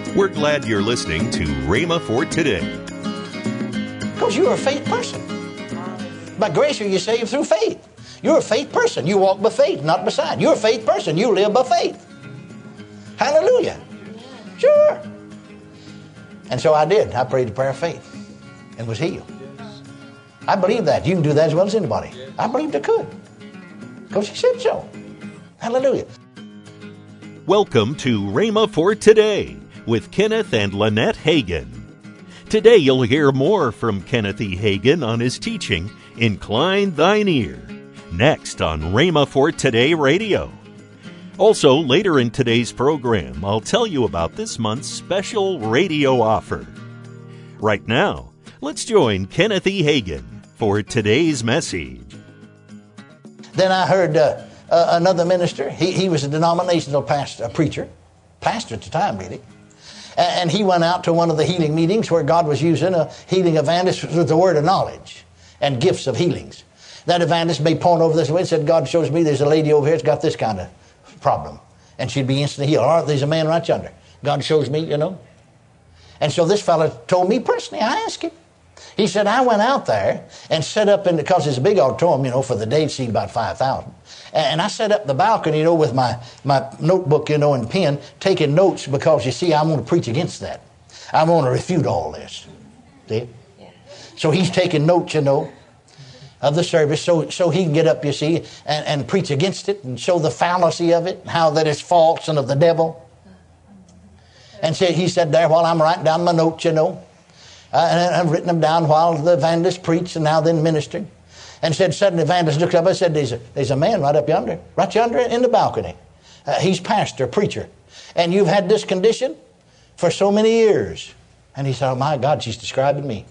We're glad you're listening to Rhema for Today. Because you're a faith person. By grace are you saved through faith. You're a faith person. You walk by faith, not by sight. You're a faith person. You live by faith. Hallelujah. Sure. And so I did. I prayed the prayer of faith and was healed. I believe that. You can do that as well as anybody. I believed I could. Because he said so. Hallelujah. Welcome to Rhema for Today with Kenneth and Lynette Hagin. Today you'll hear more from Kenneth E. Hagin on his teaching, Incline Thine Ear, next on Rhema for Today Radio. Also, later in today's program, I'll tell you about this month's special radio offer. Right now, let's join Kenneth E. Hagin for today's message. Then I heard another minister. He was a denominational preacher at the time, really. And he went out to one of the healing meetings where God was using a healing evangelist with the word of knowledge and gifts of healings. That evangelist may point over this way and said, God shows me there's a lady over here that's got this kind of problem. And she'd be instantly healed. Or there's a man right yonder. God shows me, And so this fellow told me personally, I asked him. He said, I went out there and set up because it's a big auditorium, for the day it seemed about 5,000. And I set up the balcony, with my notebook, and pen, taking notes because, you see, I want to preach against that. I want to refute all this. See? Yeah. So he's taking notes, of the service so he can get up, you see, and preach against it and show the fallacy of it, how that it's false and of the devil. And so he said there while I'm writing down my notes, and I've written them down while the evangelist preached and now then ministered. And said, suddenly the evangelist looked up and said, there's a man right yonder in the balcony. He's pastor, preacher. And you've had this condition for so many years. And he said, oh my God, she's describing me.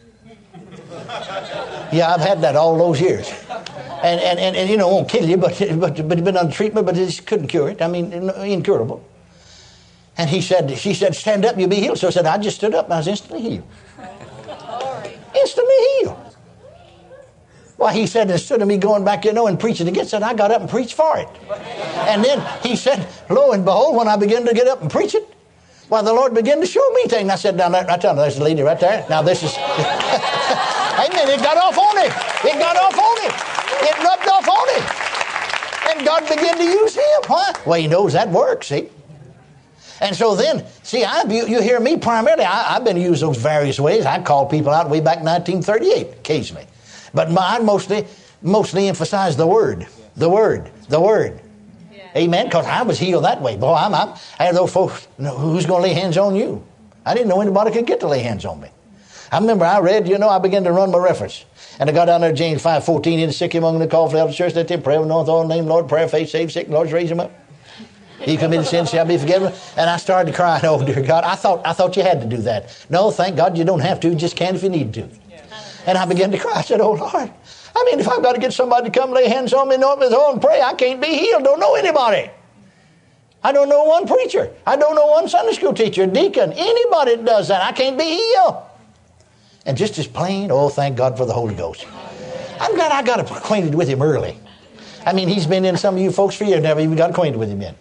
Yeah, I've had that all those years. And it won't kill you, but you've been on treatment, but it couldn't cure it. I mean, incurable. And she said, stand up, you'll be healed. So I said, I just stood up and I was instantly healed. Instantly healed. Why, he said, instead of me going back, and preaching against it, I got up and preached for it. And then he said, lo and behold, when I began to get up and preach it, why, the Lord began to show me things. I said, down there, right down there, there's a lady right there. Now this is... Amen. It got off on him. It got off on him. It rubbed off on him. And God began to use him. Why? Well, he knows that works, see? And so then, see, you hear me primarily, I've been used those various ways. I called people out way back in 1938, occasionally. But I mostly emphasize the word. The word. The word. Yeah. Amen? Because I was healed that way. Boy, I had those folks, who's going to lay hands on you? I didn't know anybody could get to lay hands on me. I remember I read, I began to run my reference. And I got down there, James 5:14, in the sick among the called for the elder church, let them pray with no authority in the name of the Lord, prayer, faith, save sick, Lord, raise them up. He committed sin, shall be forgiven. And I started crying, oh dear God, I thought you had to do that. No, thank God you don't have to, you just can if you need to. And I began to cry. I said, oh Lord, if I've got to get somebody to come lay hands on me, and pray, I can't be healed. Don't know anybody. I don't know one preacher. I don't know one Sunday school teacher, deacon, anybody that does that. I can't be healed. And just as plain, oh, thank God for the Holy Ghost. I'm glad I got acquainted with him early. He's been in some of you folks for years, never even got acquainted with him yet.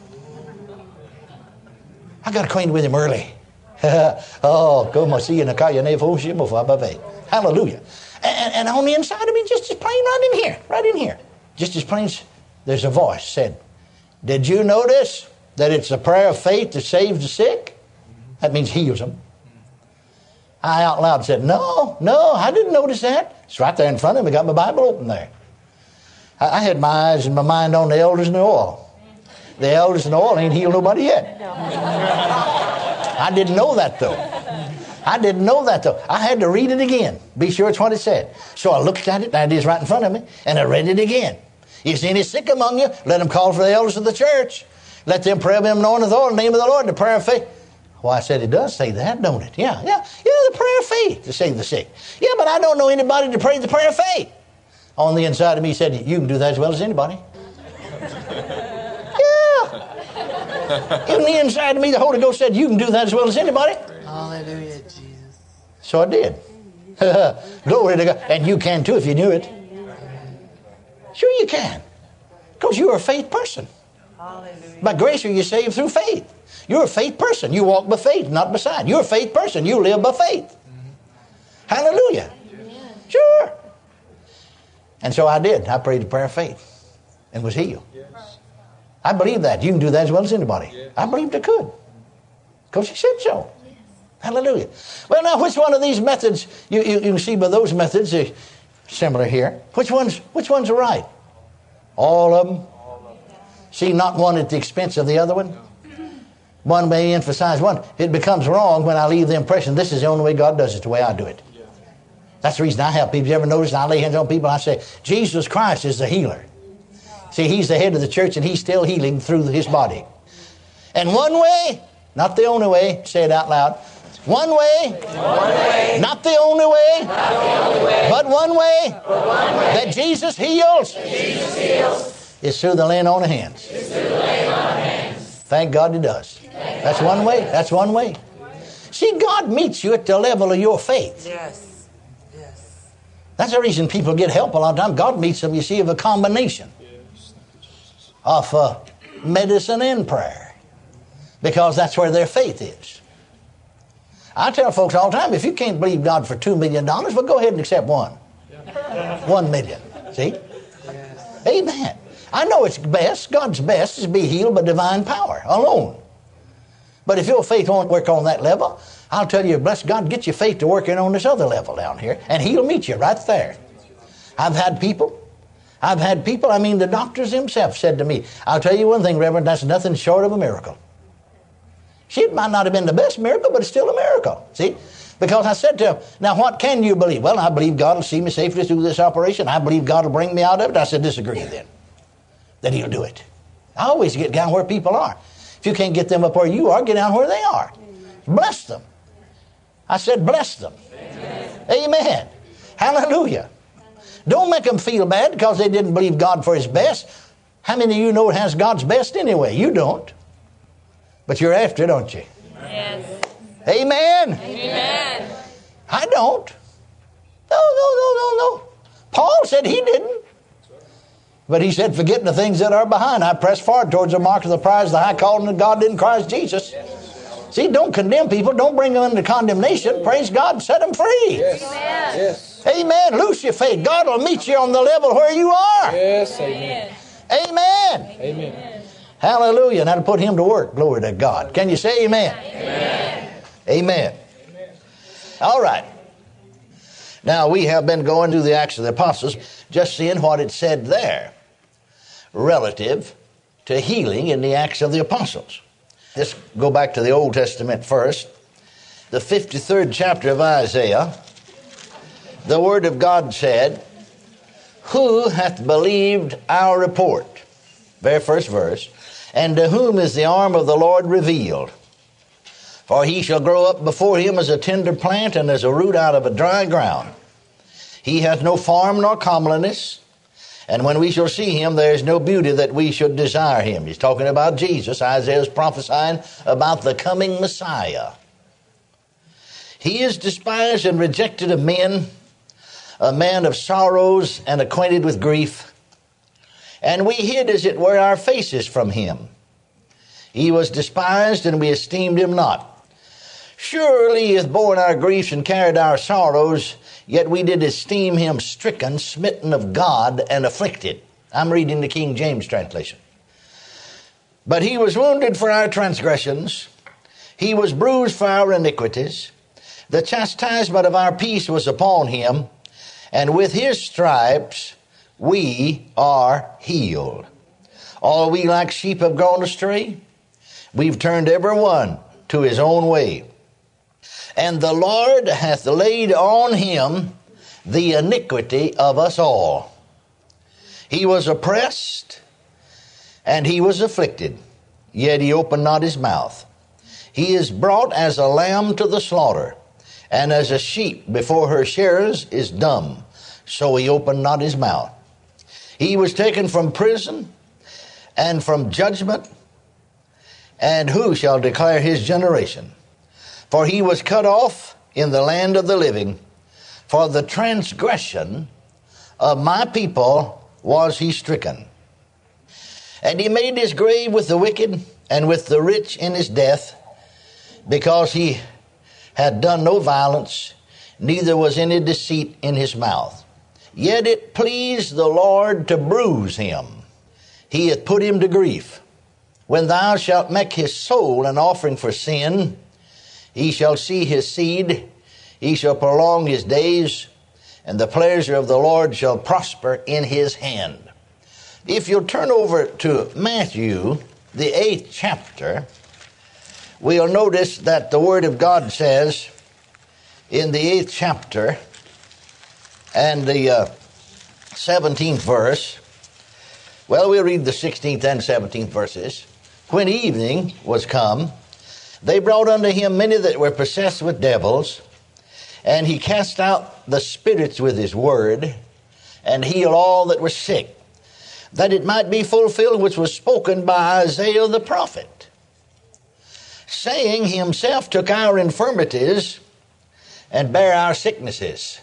I got acquainted with him early. Oh, come see in the hallelujah. And on the inside of me, just as plain right in here. Just as plain, there's a voice said, did you notice that it's the prayer of faith that saves the sick? That means heals them. I out loud said, no, I didn't notice that. It's right there in front of me. I got my Bible open there. I had my eyes and my mind on the elders and the oil. The elders and the oil ain't healed nobody yet. I didn't know that though. I had to read it again. Be sure it's what it said. So I looked at it, and it is right in front of me, and I read it again. Is any sick among you? Let them call for the elders of the church. Let them pray with them knowing the Lord, in the name of the Lord, the prayer of faith. Well, I said it does say that, don't it? Yeah, the prayer of faith to save the sick. Yeah, but I don't know anybody to pray the prayer of faith. On the inside of me said, you can do that as well as anybody. Yeah. In the inside of me, the Holy Ghost said, you can do that as well as anybody. Hallelujah, Jesus. So I did. Glory to God. And you can too if you knew it. Sure you can. Because you're a faith person. Hallelujah. By grace are you saved through faith. You're a faith person. You walk by faith, not by sight. You're a faith person. You live by faith. Hallelujah. Sure. And so I did. I prayed the prayer of faith and was healed. I believe that. You can do that as well as anybody. I believed I could. Because he said so. Hallelujah. Well, now, which one of these methods, you can see by those methods, similar here. Which ones are right? All of them. See, not one at the expense of the other one. One may emphasize one. It becomes wrong when I leave the impression this is the only way God does it, the way I do it. That's the reason I help people. You ever notice I lay hands on people and I say, Jesus Christ is the healer. See, he's the head of the church and he's still healing through his body. And one way, not the only way, say it out loud. One way, not the only way, but one way, that Jesus heals, is through the laying on of hands. Thank God he does. That's one way. That's one way. See, God meets you at the level of your faith. Yes. That's the reason people get help a lot of times. God meets them, you see, of a combination of medicine and prayer. Because that's where their faith is. I tell folks all the time, if you can't believe God for $2 million, well, go ahead and accept one. $1 million. See? Amen. I know it's best. God's best is to be healed by divine power alone. But if your faith won't work on that level, I'll tell you, bless God, get your faith to working on this other level down here, and he'll meet you right there. I've had people, the doctors themselves said to me, I'll tell you one thing, Reverend, that's nothing short of a miracle. See, it might not have been the best miracle, but it's still a miracle. See? Because I said to them, now what can you believe? Well, I believe God will see me safely through this operation. I believe God will bring me out of it. I said, disagree then. That he'll do it. I always get down where people are. If you can't get them up where you are, get down where they are. Bless them. I said, bless them. Amen. Hallelujah. Don't make them feel bad because they didn't believe God for his best. How many of you know it has God's best anyway? You don't. But you're after it, don't you? Yes. Amen. Amen. I don't. No. Paul said he didn't. But he said, forgetting the things that are behind, I press forward towards the mark of the prize, the high calling of God in Christ Jesus. See, don't condemn people. Don't bring them into condemnation. Praise God. Set them free. Yes. Amen. Loose your faith. God will meet you on the level where you are. Yes, amen. Amen. Amen. Hallelujah. Now to put him to work. Glory to God. Can you say amen? Amen. All right. Now we have been going through the Acts of the Apostles, just seeing what it said there relative to healing in the Acts of the Apostles. Let's go back to the Old Testament first. The 53rd chapter of Isaiah. The Word of God said, who hath believed our report? Very first verse. And to whom is the arm of the Lord revealed? For he shall grow up before him as a tender plant and as a root out of a dry ground. He hath no form nor comeliness. And when we shall see him, there is no beauty that we should desire him. He's talking about Jesus. Isaiah is prophesying about the coming Messiah. He is despised and rejected of men, a man of sorrows and acquainted with grief. And we hid, as it were, our faces from him. He was despised, and we esteemed him not. Surely he hath borne our griefs and carried our sorrows, yet we did esteem him stricken, smitten of God, and afflicted. I'm reading the King James translation. But he was wounded for our transgressions. He was bruised for our iniquities. The chastisement of our peace was upon him, and with his stripes we are healed. All we like sheep have gone astray. We've turned every one to his own way. And the Lord hath laid on him the iniquity of us all. He was oppressed, and he was afflicted, yet he opened not his mouth. He is brought as a lamb to the slaughter, and as a sheep before her shearers is dumb, so he opened not his mouth. He was taken from prison and from judgment, and who shall declare his generation? For he was cut off in the land of the living. For the transgression of my people was he stricken. And he made his grave with the wicked and with the rich in his death, because he had done no violence, neither was any deceit in his mouth. Yet it pleased the Lord to bruise him. He hath put him to grief. When thou shalt make his soul an offering for sin, he shall see his seed, he shall prolong his days, and the pleasure of the Lord shall prosper in his hand. If you'll turn over to Matthew, the 8th chapter, we'll notice that the Word of God says in the 8th chapter and the 17th verse, well, we'll read the 16th and 17th verses. When evening was come, they brought unto him many that were possessed with devils, and he cast out the spirits with his word, and healed all that were sick, that it might be fulfilled which was spoken by Isaiah the prophet, saying, he himself took our infirmities and bare our sicknesses.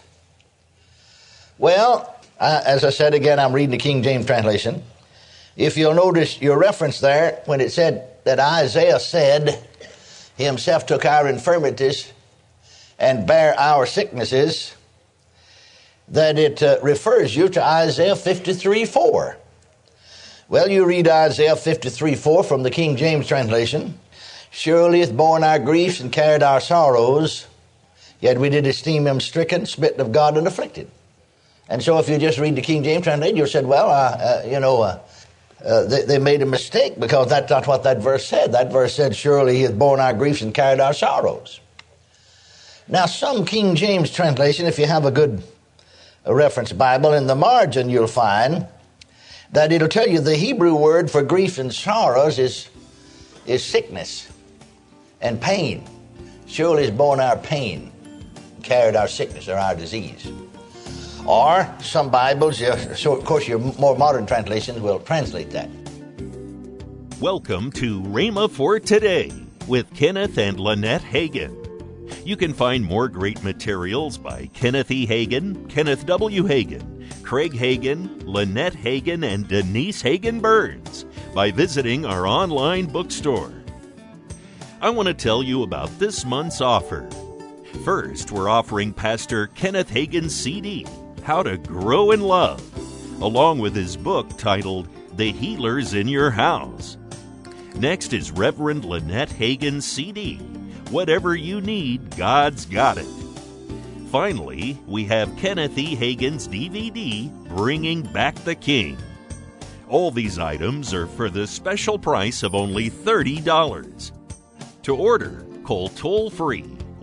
Well, as I said again, I'm reading the King James translation. If you'll notice your reference there, when it said that Isaiah said, he himself took our infirmities and bare our sicknesses, that it refers you to Isaiah 53:4. Well, you read Isaiah 53:4 from the King James translation. Surely hath borne our griefs and carried our sorrows, yet we did esteem him stricken, smitten of God, and afflicted. And so if you just read the King James translation, you said, well, they made a mistake, because that's not what that verse said. That verse said, surely he hath borne our griefs and carried our sorrows. Now, some King James translation, if you have a good reference Bible, in the margin you'll find that it'll tell you the Hebrew word for grief and sorrows is sickness and pain. Surely he's borne our pain, carried our sickness or our disease. Or some Bibles, so of course your more modern translations will translate that. Welcome to Rhema for Today with Kenneth and Lynette Hagin. You can find more great materials by Kenneth E. Hagin, Kenneth W. Hagin, Craig Hagin, Lynette Hagin, and Denise Hagin Burns by visiting our online bookstore. I want to tell you about this month's offer. First, we're offering Pastor Kenneth Hagin's CD, How to Grow in Love, along with his book titled The Healers in Your House. Next is Reverend Lynette Hagin's CD, Whatever You Need, God's Got It. Finally, we have Kenneth E. Hagin's DVD, Bringing Back the King. All these items are for the special price of only $30. To order, call toll-free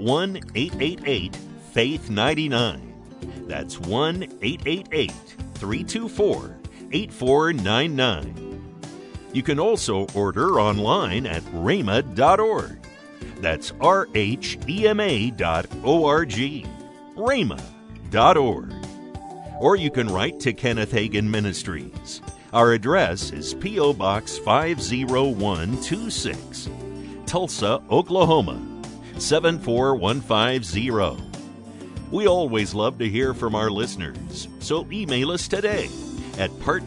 1-888-FAITH-99. That's 1-888-324-8499. You can also order online at rhema.org. That's rhema.org. rhema.org. Or you can write to Kenneth Hagin Ministries. Our address is P.O. Box 50126, Tulsa, Oklahoma 74150. We always love to hear from our listeners, so email us today at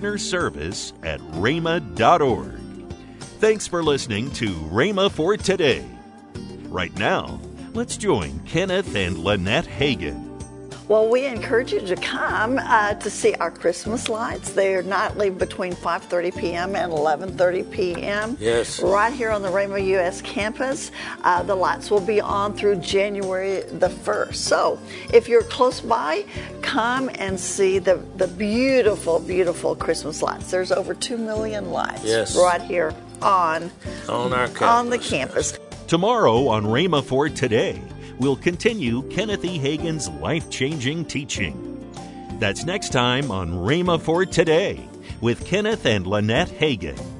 partnerservice@rhema.org. Thanks for listening to Rhema for Today. Right now, let's join Kenneth and Lynette Hagin. Well, we encourage you to come to see our Christmas lights. They're nightly between 5:30 p.m. and 11:30 p.m. Yes. Right here on the Rhema U.S. campus. The lights will be on through January the 1st. So if you're close by, come and see the beautiful, beautiful Christmas lights. There's over 2 million lights right here on our campus. On the campus. Tomorrow on Rhema for Today, we'll continue Kenneth E. Hagin's life-changing teaching. That's next time on Rhema for Today with Kenneth and Lynette Hagin.